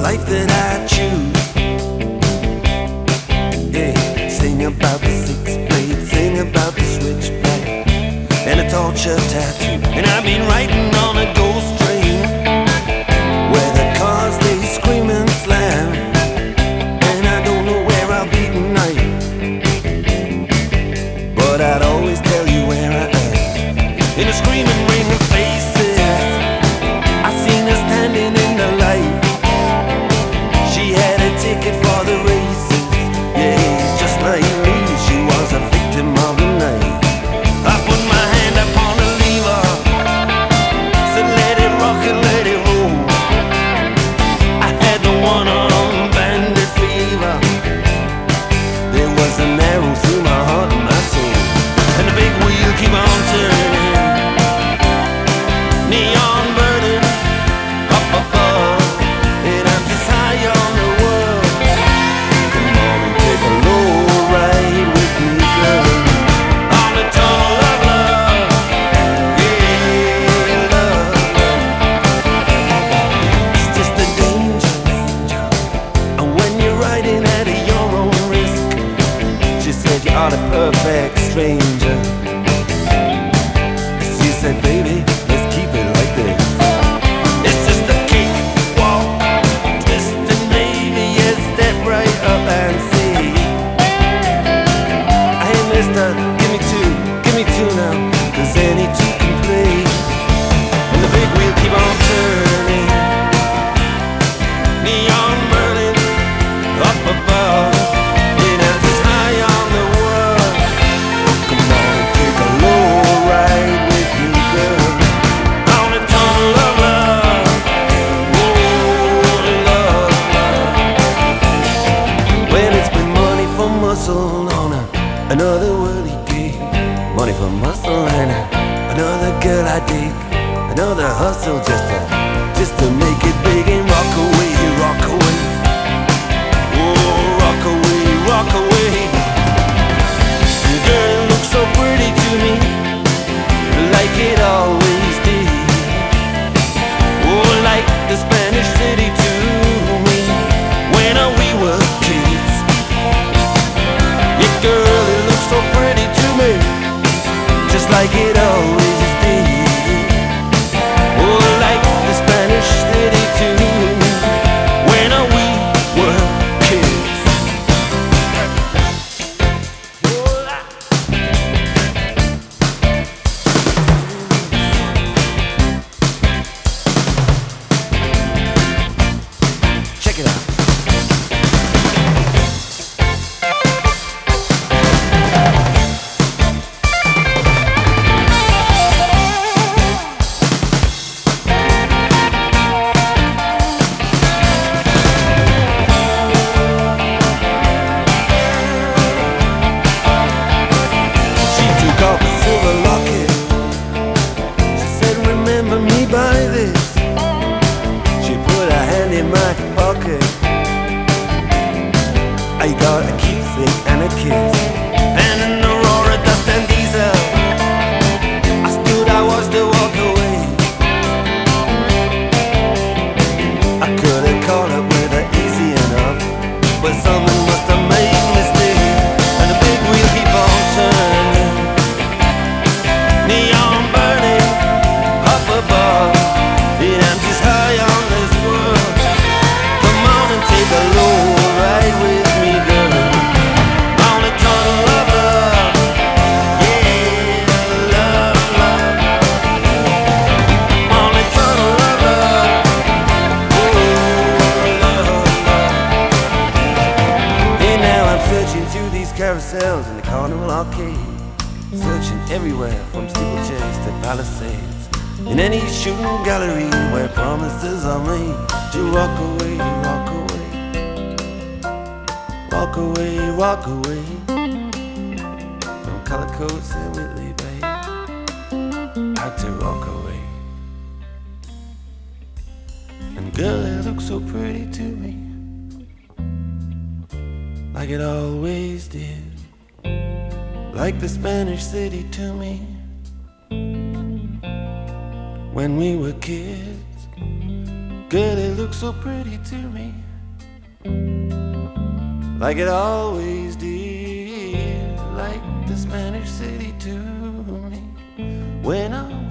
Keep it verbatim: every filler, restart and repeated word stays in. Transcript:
life that I choose. Yeah, sing about the six blade, sing about the switchblade and a torture tattoo. And I've been riding on a ghost train where the cars they scream and slam, and I don't know where I'll be tonight, but I'd always tell you where I am. In a screaming ring of faces, I seen her standing in the light. She had a ticket for the races, yeah, just like me, she was a victim of the night. I put my hand upon the lever, said let it rock and let it roll. I had the one-armed bandit fever. There was an arrow through my heart and my soul, and the big wheel keep on turning, neon burning up above, and I'm just high on the world. Come on and take a low ride with me, girl, on the tunnel of love. Yeah, love. It's just a danger, danger, and when you're riding at your own risk. She said you are the perfect stranger. She said, baby, let's keep it like this. It's just a kick, walk, twist, and maybe a step right up and see. Hey mister, give me two, give me two now, 'cause any two can play. And the big wheel keep on turning, neon burning up above, and I'm just high on the world. Come on and take a low ride with me, girl, on the tunnel of love. Oh, love, love. Well, it's been money for muscle on a, another worldly gig, money for muscle and a, another girl I dig, another hustle just to, just to make it big and rock away, rock away. Oh, rock away, rock away. Girl, it looks so pretty to me, like it always did. Oh, like the Spanish city to me, when uh, we were kids. Yeah, girl, it looks so pretty to me, just like it always did. Oh, like the Spanish city to me, when uh, we were kids. Check it out. She took off a silver locket. She said, remember me by this. She put her hand in my pocket. I got a keepsake and a kiss, and an Aurora dust and diesel. I stood, I watched her walk away. I could have caught up with her easy enough, but something must have made me stay. And the big wheel keep on turning, neon burning up above, and I'm just high on this world. Come on and take a low ride with me, girl, on the tunnel of love. Yeah, love, love, on the tunnel of love. Oh, love, love. And now I'm searching through these carousels in the Carnival Arcade, searching everywhere from steeplechase to palisades, in any shooting gallery where promises are made to rock away, rock away, rock away, rock away, from color coats and Whitley Bay, out to rock away. And girl, it looks so pretty to me, like it always did, like the Spanish city to me, when we were kids. Girl, it looks so pretty to me, like it always did, like the Spanish city to me. When I